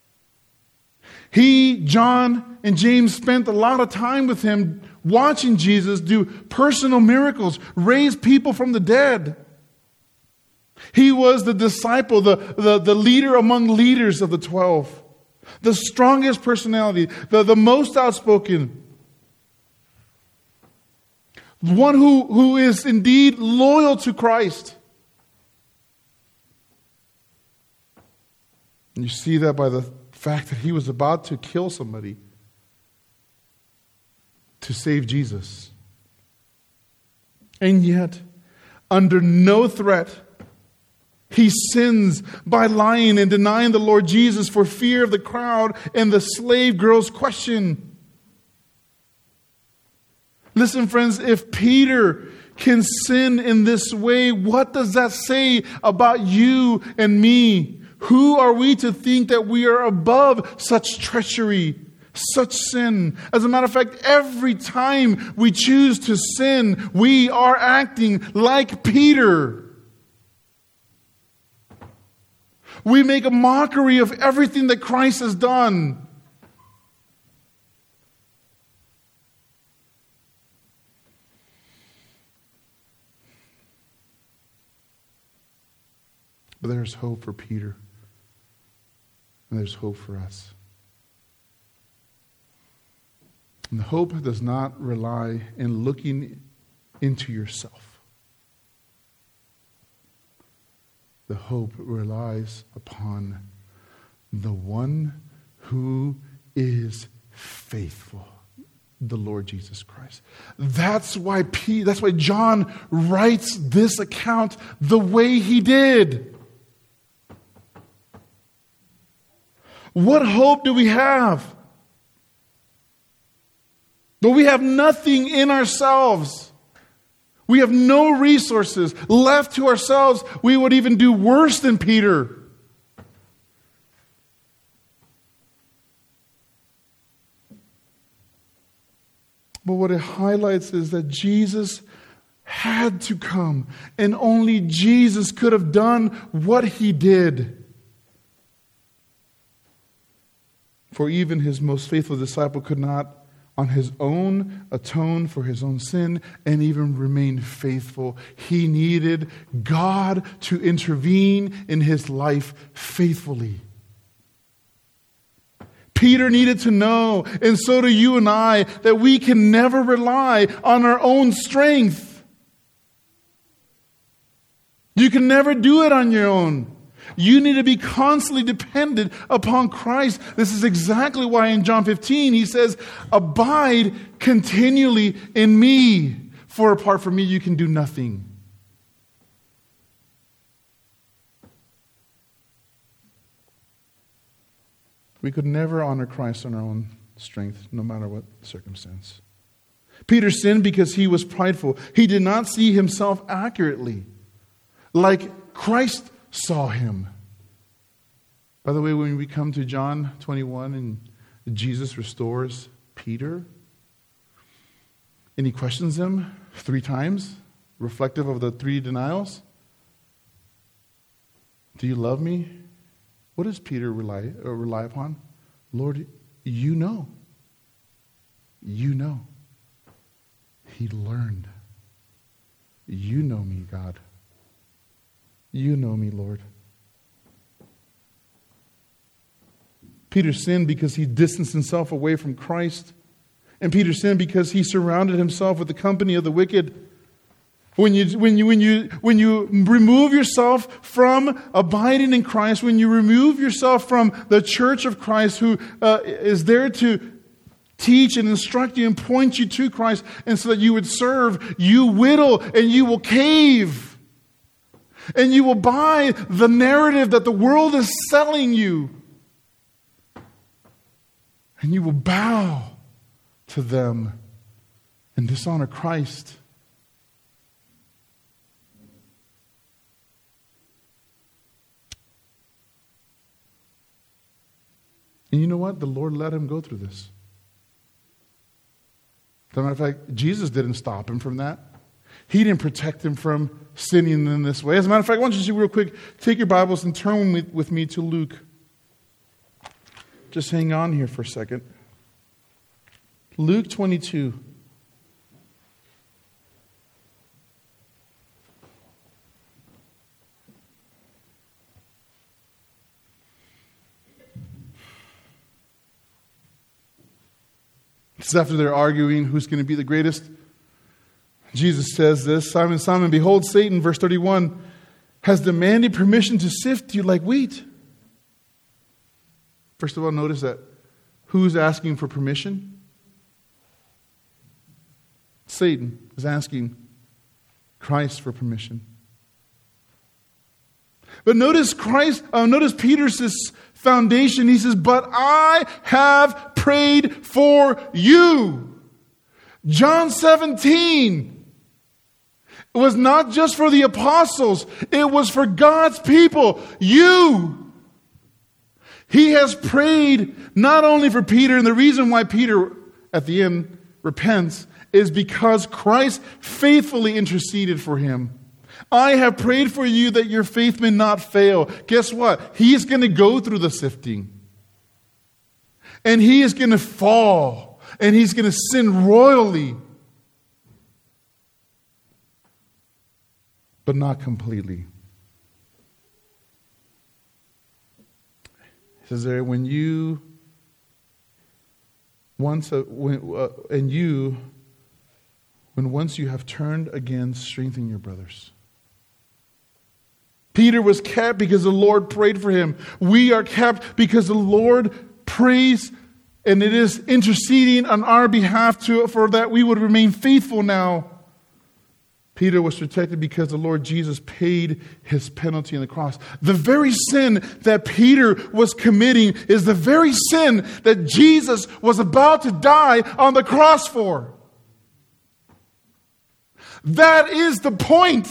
He, John, and James spent a lot of time with him watching Jesus do personal miracles, raise people from the dead. He was the disciple, the leader among leaders of the 12. The strongest personality, the most outspoken. One who is indeed loyal to Christ. And you see that by the fact that he was about to kill somebody to save Jesus. And yet, under no threat, he sins by lying and denying the Lord Jesus for fear of the crowd and the slave girl's question. Listen, friends, if Peter can sin in this way, what does that say about you and me? Who are we to think that we are above such treachery, such sin? As a matter of fact, every time we choose to sin, we are acting like Peter. We make a mockery of everything that Christ has done. But there's hope for Peter. And there's hope for us. And the hope does not rely in looking into yourself. The hope relies upon the one who is faithful, the Lord Jesus Christ. That's why John writes this account the way he did. What hope do we have? But we have nothing in ourselves. We have no resources. Left to ourselves, we would even do worse than Peter. But what it highlights is that Jesus had to come, and only Jesus could have done what he did. For even his most faithful disciple could not on his own atone for his own sin and even remain faithful. He needed God to intervene in his life faithfully. Peter needed to know, and so do you and I, that we can never rely on our own strength. You can never do it on your own. You need to be constantly dependent upon Christ. This is exactly why in John 15 he says, abide continually in me, for apart from me you can do nothing. We could never honor Christ on our own strength, no matter what circumstance. Peter sinned because he was prideful. He did not see himself accurately, like Christ saw him. By the way, when we come to John 21 and Jesus restores Peter, and he questions him 3 times, reflective of the 3 denials. Do you love me? What does Peter rely upon? Lord, you know. You know. He learned. You know me, God. You know me, Lord. Peter sinned because he distanced himself away from Christ. And Peter sinned because he surrounded himself with the company of the wicked. When you remove yourself from abiding in Christ, when you remove yourself from the church of Christ who is there to teach and instruct you and point you to Christ, and so that you would serve, you whittle and you will cave. And you will buy the narrative that the world is selling you. And you will bow to them and dishonor Christ. And you know what? The Lord let him go through this. As a matter of fact, Jesus didn't stop him from that. He didn't protect him from sinning in this way. As a matter of fact, I want you to see real quick, take your Bibles and turn with me to Luke. Just hang on here for a second. Luke 22. It's after they're arguing who's going to be the greatest. Jesus says this, Simon, Simon, behold, Satan, verse 31, has demanded permission to sift you like wheat. First of all, notice that who's asking for permission? Satan is asking Christ for permission. But notice Peter's foundation. He says, but I have prayed for you. John 17. It was not just for the apostles. It was for God's people. You. He has prayed not only for Peter, and the reason why Peter at the end repents is because Christ faithfully interceded for him. I have prayed for you that your faith may not fail. Guess what? He is going to go through the sifting. And he is going to fall. And he's going to sin royally. But not completely. He says there, when once you have turned again, strengthen your brothers. Peter was kept because the Lord prayed for him. We are kept because the Lord prays, and it is interceding on our behalf for that we would remain faithful now. Peter was protected because the Lord Jesus paid his penalty on the cross. The very sin that Peter was committing is the very sin that Jesus was about to die on the cross for. That is the point.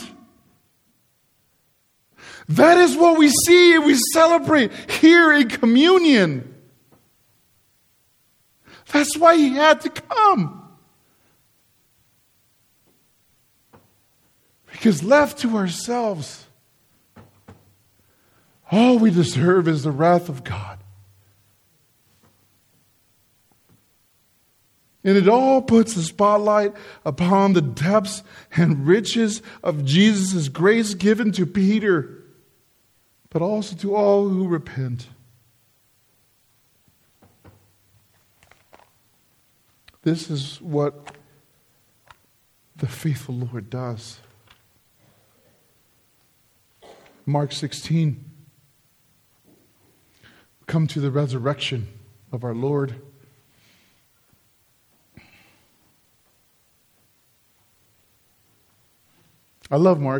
That is what we see and we celebrate here in communion. That's why he had to come. Because left to ourselves, all we deserve is the wrath of God. And it all puts the spotlight upon the depths and riches of Jesus' grace given to Peter, but also to all who repent. This is what the faithful Lord does. Mark 16. Come to the resurrection of our Lord. I love Mark.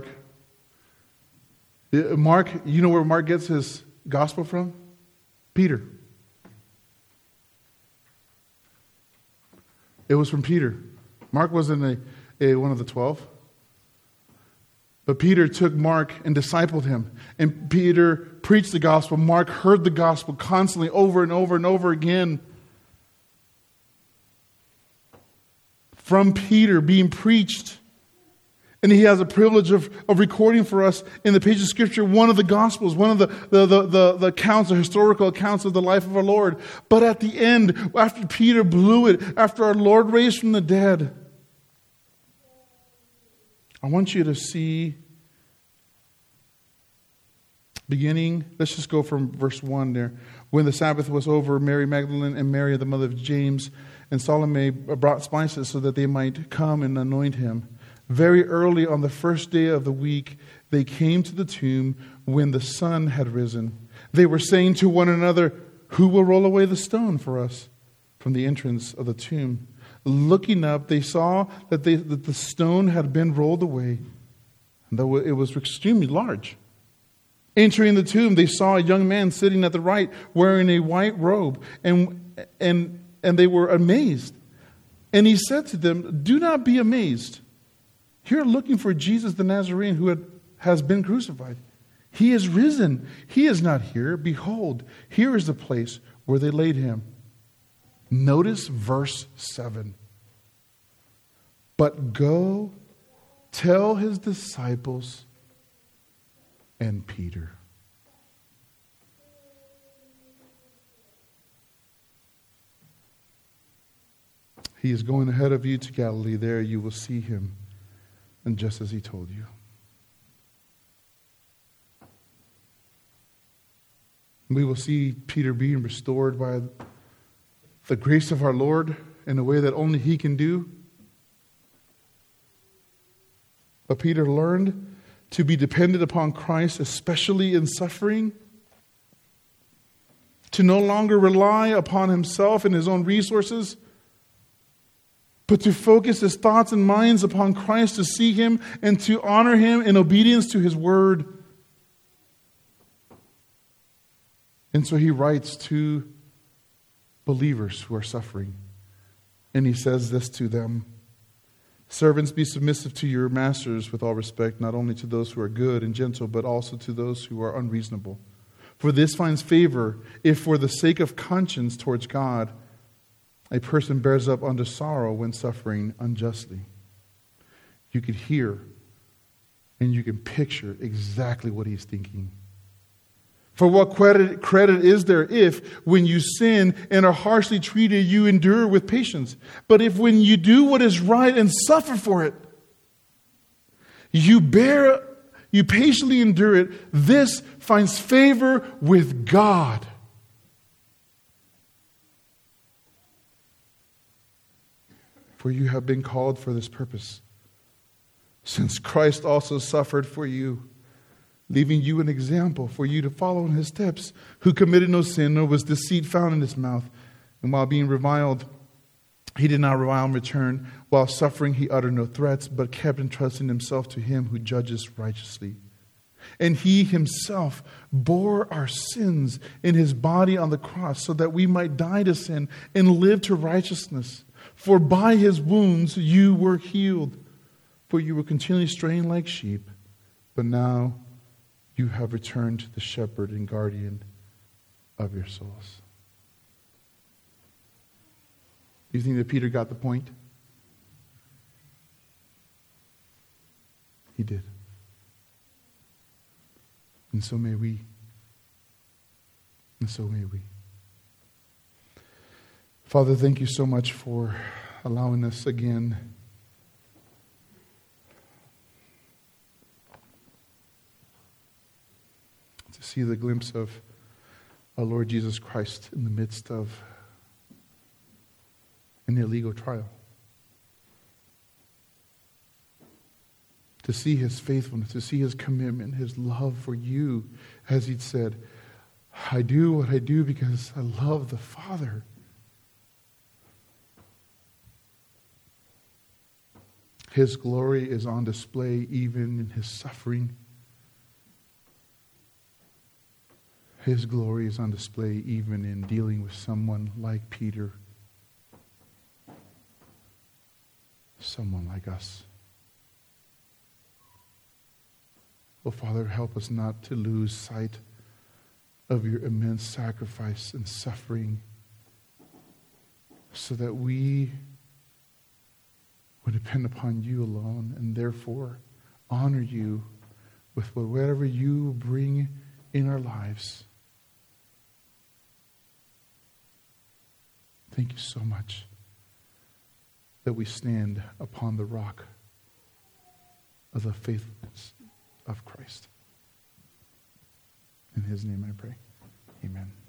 Mark, you know where Mark gets his gospel from? Peter. It was from Peter. Mark wasn't one of the 12. But Peter took Mark and discipled him. And Peter preached the gospel. Mark heard the gospel constantly over and over and over again. From Peter being preached. And he has a privilege of recording for us in the pages of Scripture one of the Gospels, one of the accounts, the historical accounts of the life of our Lord. But at the end, after Peter blew it, after our Lord raised from the dead, I want you to see, beginning, let's just go from verse 1 there. When the Sabbath was over, Mary Magdalene and Mary, the mother of James, and Salome brought spices so that they might come and anoint him. Very early on the first day of the week, they came to the tomb when the sun had risen. They were saying to one another, "Who will roll away the stone for us from the entrance of the tomb?" Looking up, they saw that the stone had been rolled away, though it was extremely large. Entering the tomb, they saw a young man sitting at the right, wearing a white robe, and they were amazed. And he said to them, "Do not be amazed. You're looking for Jesus the Nazarene who has been crucified. He is risen. He is not here. Behold, here is the place where they laid him." Notice verse 7. "But go tell his disciples and Peter." He is going ahead of you to Galilee. There you will see him. And just as he told you. We will see Peter being restored by the grace of our Lord in a way that only he can do. But Peter learned to be dependent upon Christ, especially in suffering. To no longer rely upon himself and his own resources, but to focus his thoughts and minds upon Christ, to see him and to honor him in obedience to his word. And so he writes to believers who are suffering. And he says this to them: "Servants, be submissive to your masters with all respect, not only to those who are good and gentle, but also to those who are unreasonable. For this finds favor if for the sake of conscience towards God, a person bears up under sorrow when suffering unjustly." You could hear and you can picture exactly what he's thinking. For what credit is there if, when you sin and are harshly treated, you endure with patience? But if when you do what is right and suffer for it, you patiently endure it, this finds favor with God. For you have been called for this purpose, since Christ also suffered for you, leaving you an example for you to follow in his steps, who committed no sin, nor was deceit found in his mouth. And while being reviled, he did not revile in return. While suffering, he uttered no threats, but kept entrusting himself to him who judges righteously. And he himself bore our sins in his body on the cross, so that we might die to sin and live to righteousness. For by his wounds you were healed. For you were continually straying like sheep, but now you have returned to the shepherd and guardian of your souls. Do you think that Peter got the point? He did. And so may we. And so may we. Father, thank you so much for allowing us again to see the glimpse of our Lord Jesus Christ in the midst of an illegal trial. To see his faithfulness, to see his commitment, his love for you, as he'd said, I do what I do because I love the Father. His glory is on display even in his suffering. His glory is on display even in dealing with someone like Peter, someone like us. Oh, Father, help us not to lose sight of your immense sacrifice and suffering so that we would depend upon you alone and therefore honor you with whatever you bring in our lives. Thank you so much that we stand upon the rock of the faithfulness of Christ. In his name I pray. Amen.